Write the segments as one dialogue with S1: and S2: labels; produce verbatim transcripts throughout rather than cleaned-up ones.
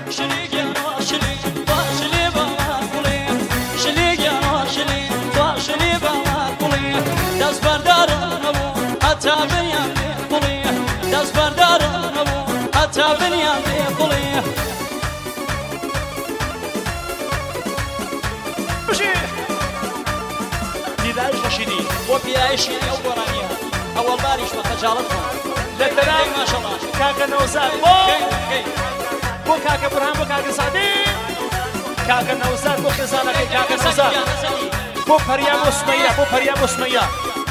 S1: شليك يا شليك واشلي بقولي شليك يا شليك واشلي بقولي داس بردار ابو حتى بنيان بقولي داس بردار ابو حتى بنيان بقولي
S2: بشي ديداش رشيدي
S1: وبيعيشي اول رانيا اول باريش بخجالتهم
S2: لا ترى
S1: ما شاء الله
S2: كاكا نوزاد بو كاكا برهان بو كاكا صديق كاكا نوزاد بو خزانة كاكا نوزاد بو فريا بو سمية بو فريا بو سمية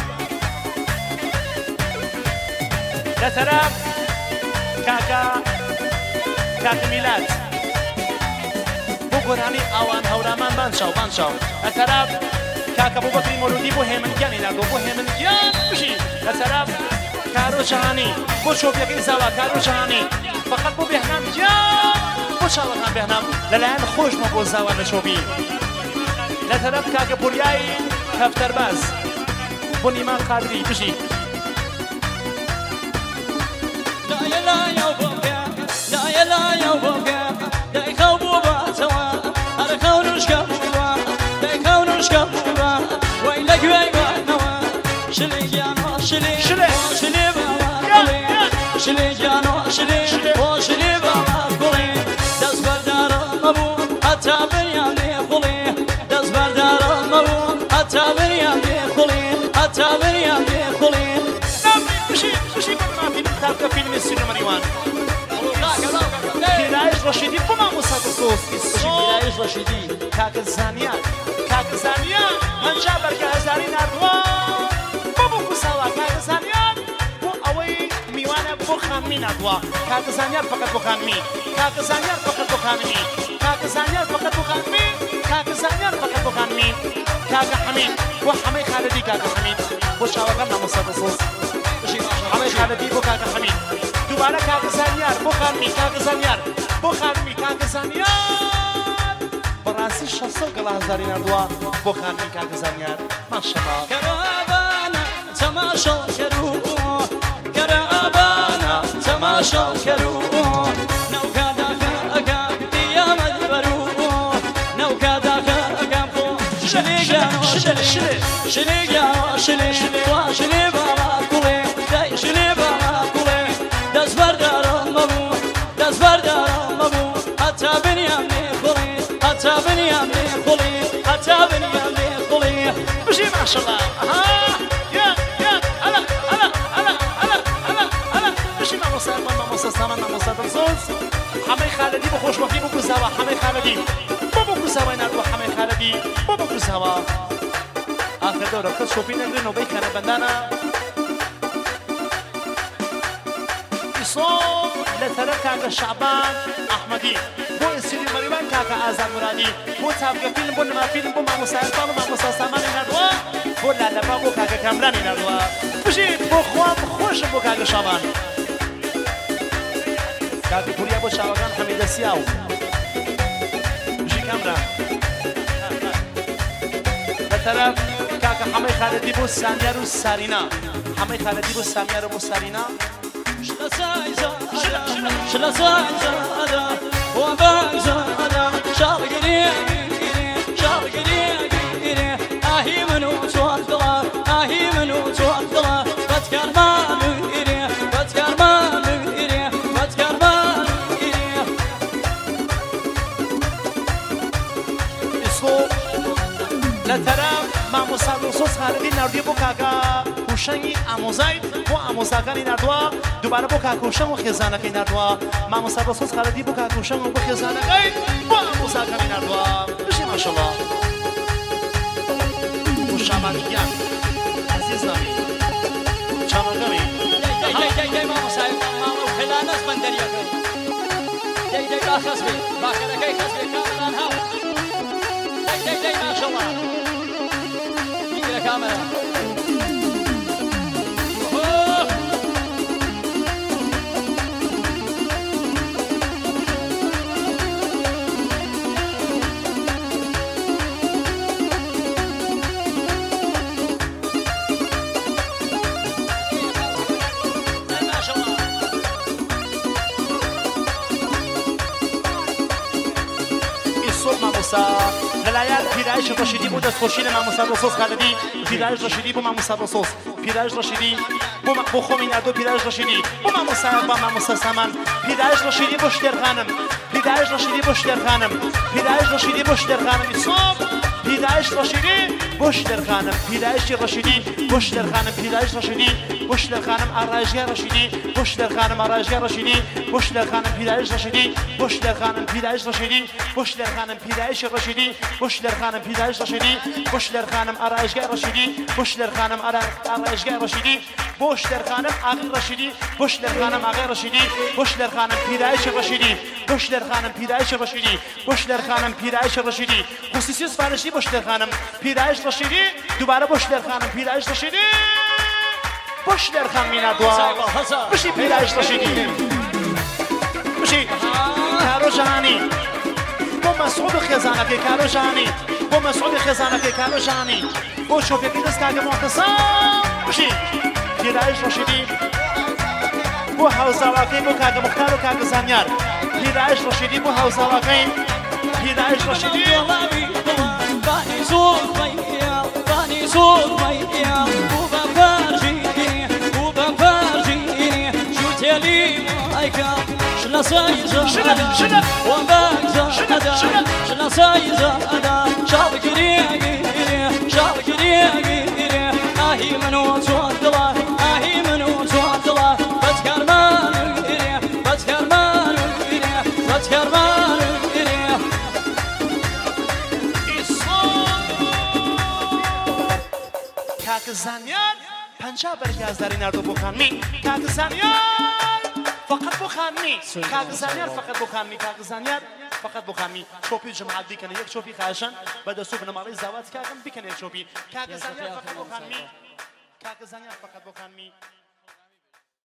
S2: لا ترى كاكا كاكا ميلاد بو قراني اوان هورامان بانشاو بانشاو لا ترى كاكا بو بكري مولودي بو هيمن جاني نادو بو هيمن جان بشي لا ترى كارو شهاني بو شوفيك إنساوا كارو شهاني فقط بو بهنام جان بو شاوكان بهنام للان خوش ما بو زاوا نشوفي لا ترى كاكا بورياي كفتر باز بو نيمان قادري بشي
S1: لا يا لا يا بوكا لا يا لا يا بوكا لا يخوبوا باتوا هذا كون شكوا لا كون شكوا ويلك ويما نوا شلي جانو شلي
S2: شلي
S1: شلي بابا شلي جانو شلي وشلي بابا قولي داس بردار مبو حتى بنيان بقولي داس بردار مبو حتى بنيان بقولي حتى بنيان بقولي
S2: بشي بشي ما في كاكا فيلم السينما ريوان كيرايش رشيدي بما مصاد الصوص
S1: كيرايش رشيدي
S2: كاكا زانيان كاكا زانيان هنجا بركة هزاري ناردوان بابو كساوا كاكا زانيان بو اوي ميوانا بو خانمي ناردوا كاكا زانيان فقط بو خانمي كاكا زانيان فقط بو خانمي كاكا زانيان فقط بو خانمي كاكا زانيان فقط بو خانمي كاكا حميد بو حمي خالدي كاكا حميد بو شاوكان مصاد الصوص حمي خالدي بو كاكا حميد دوباره كاكا زانيار بو خانمي كاكا زانيار بو خانمي كاكا زانيار براسي شخصو قلا هزاري نردوا بو خانمي كاكا زانيار ما شاء الله
S1: كرابانا تماشا كرو كرابانا تماشا كرو نو كادا كاكا ديام البرو نو كادا كاكا شلي جانو شلي شلي شلي جانو شلي وشلي بابا كولي داي شلي بابا كولي داس بردار مبو داس بردار مبو حتى بنيام بقولي حتى بنيام بقولي حتى بنيام بقولي
S2: بشي ما شاء الله ها يا يا هلا هلا هلا هلا هلا هلا بشي ما مصاب ما مصاب سامان ما مصاب صوص حمي خالدي بخوش وفي بكو زوا حمي خالدي بابو كساوا نادو حمي خالدي بابو كساوا آخر دورة كل شوفين اللي نوبي كان بندانا صوب لترى كاكا شعبان أحمدي بو إسيري مريبان كاكا آزاد مرادي بو تابقى فيلم بو نما فيلم بو ما مساعدان وما مساعدان نادوا بو لالبا بو كاكا كامراني نادوا بشي بو خوام خوش بو كاكا شعبان كاكا بوريا بو شعبان حميد السياو بشي كامران لترى كاكا حمي خالدي بو ساميار و سارينا حمي خالدي بو ساميار و سارينا
S1: شلا سايزادا شلا سايزادا وبايزادا شارقني شارقني آهي منو توكلا آهي منو توكلا بتكر ما نيري بتكر ما نيري بتكر ما نيري
S2: اسلو لا ترى ما مصاب صوص خالدي ناردي بو كاكا کوشنی آموزای بو آموزگانی نردوا دوباره بو که کوشن و خزانه کی نردوا ما مسابقه خالدی بو که کوشن و بو خزانه کی بو آموزگانی نردوا بشی ماشاءالله خوشامدیان عزیز نمی چامرگمی
S1: دای دای دای ما مسای ما خلانس بندریا دای دای باخس بی باخره کی خس بی کامران ها دای دای دای ماشاءالله میگیره کامرا
S2: مامۆسا لەلایەن پیرایش ڕەشیدی بۆ دەستخۆشی لە مامۆستا ڕۆسۆس خالەدی پیرایش ڕەشیدی بۆ مامۆستا ڕۆسۆس پیرایش ڕەشیدی بۆ بۆ خۆمی نادۆ پیرایش ڕەشیدی بۆ مامۆستا با مامۆستا سامان پیرایش ڕەشیدی بۆ شتێرخانم پیرایش ڕەشیدی بۆ شتێرخانم پیرایش ڕەشیدی بۆ شتێرخانم ئیسۆب پیرایش ڕەشیدی بۆ شتێرخانم پیرایشی ڕەشیدی بۆ شتێرخانم پیرایش ڕەشیدی بۆ شتێرخانم ئاڕایشگای ڕەشیدی بۆ شتێرخانم ئاڕایشگای ڕەشیدی بۆ شتێرخانم پیرایش ڕەشیدی بۆ شتێرخانم پیرایش ڕەشیدی بۆ شتێرخانم پیرایشی ڕەشیدی بۆ شتێرخانم پیرایش ڕەشیدی بۆ شتێرخانم ئاڕایشگای ڕەشیدی بۆ شتێرخانم ئاڕایشگای ڕەشیدی بۆ شتێرخانم ئاغی ڕەشیدی بۆ شتێرخانم ئاغای ڕەشیدی بۆ شتێرخانم پیرایشی ڕەشیدی بۆ شتێرخانم پیرایشی ڕەشیدی بۆ شتێرخانم پیرایشی ڕەشیدی خصوصی سفارشی بۆ شتێرخانم پیرایش ڕەشیدی دووبارە بۆ شتێرخانم پیرایش ڕەشیدی بۆ شتێرخان مینادووە بشی پیرایش ڕەشیدی بشی کارۆ جەهانی بۆ مەسعود و خێزانەکەی کارۆ جەهانی بۆ مەسعود و خێزانەکەی کارۆ جەهانی بۆ شۆفێکی دەست کاکە مۆحتەسام بشی پیرایش ڕەشیدی بۆ هاوساواکەی بۆ کاکە موختار و کاکە زانیار پیرایش ڕەشیدی بۆ هاوساواکەی پیرایش ڕەشیدی
S1: بانی زود ميا باني زود ميا وبا فرجيني وبا فرجيني شو تلي مايكا شلا سايزا
S2: شنب شنب
S1: وباكزا هذا شلا سايزا هذا شابك ريقي شابك ريقي آهي منو صوت الله آهي منو صوت الله بتكر مانو بتكر مانو بتكر مانو
S2: کاکە زانیار پەنجا بەرگازداری ناردۆ بۆ خانمی کاکە زانیار فقط بۆ خانمی کاکە زانیار فقط بۆ خانمی کاکە زانیار فقط بۆ خانمی چۆپی جەماعەت بیکەنە یەک چۆپی خاشن بەدەستۆ بنەماڵەی زاوات کاکەم بیکەنە یەک چۆپی کاکە زانیار فقط بۆ خانمی کاکە زانیار فقط بۆ خانمی